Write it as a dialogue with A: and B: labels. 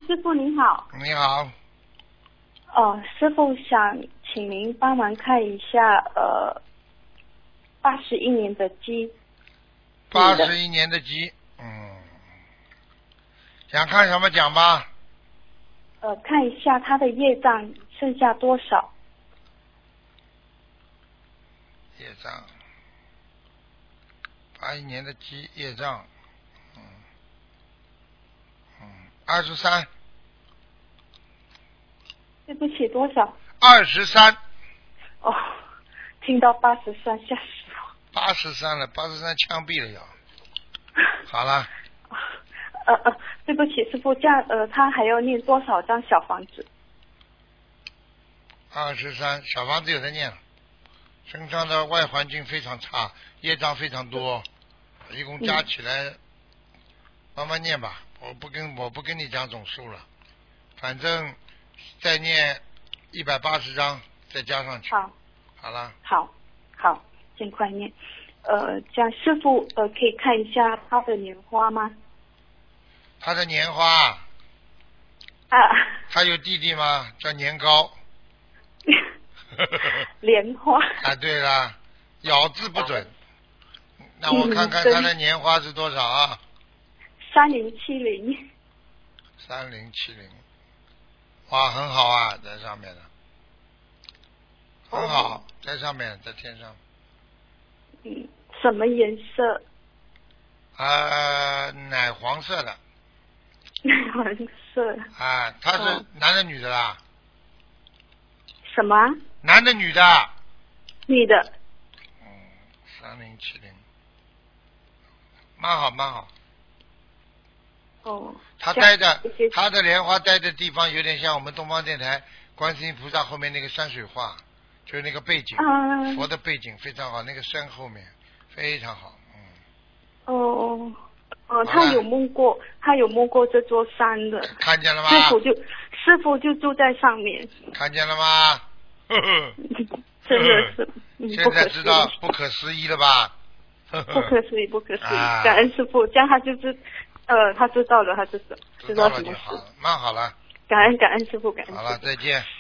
A: 师傅您好。
B: 你好。
A: 师傅想请您帮忙看一下81年的鸡。
B: 81年的鸡，想看什么讲吧？
A: 看一下他的业障剩下多少。
B: 业障，81年的鸡业障，23。
A: 对不起，多少
B: ？23。
A: 听到83吓死我。
B: 83了，83枪毙了要。好了。
A: 对不起，师傅，这样他还要念多少张小房子
B: ？23，小房子有的念了，身上的外环境非常差，业障非常多，一共加起来，慢慢念吧，我不跟你讲总数了，反正再念180张，再加上去。好了。
A: 好，尽快念。这样师傅可以看一下他的莲花吗？
B: 他的年花他有弟弟吗？叫年糕。
A: 莲花
B: 对了，咬字不准。那我看看他的年花是多少啊
A: ？3070。
B: 3070，哇，很好啊，在上面的，很好，在上面，在天上。
A: 什么颜色？
B: 奶黄色的。
A: 奶黄色。
B: 他是男的女的啦？
A: 什么？
B: 男的女的？
A: 女的。
B: 3070，蛮好。他的莲花待的地方有点像我们东方电台观世音菩萨后面那个山水画，就是那个背景，佛的背景非常好，那个山后面非常好。
A: 他有梦过这座山的。
B: 看见了吗？
A: 师傅就住在上面。
B: 看见了吗？
A: 真的是。
B: 现在知道不可思议了吧？
A: 不可思议，感恩师傅，这样他就是他知道了，知道什么事，
B: 蛮好了。
A: 感恩师傅，感恩师傅。
B: 好了，再见。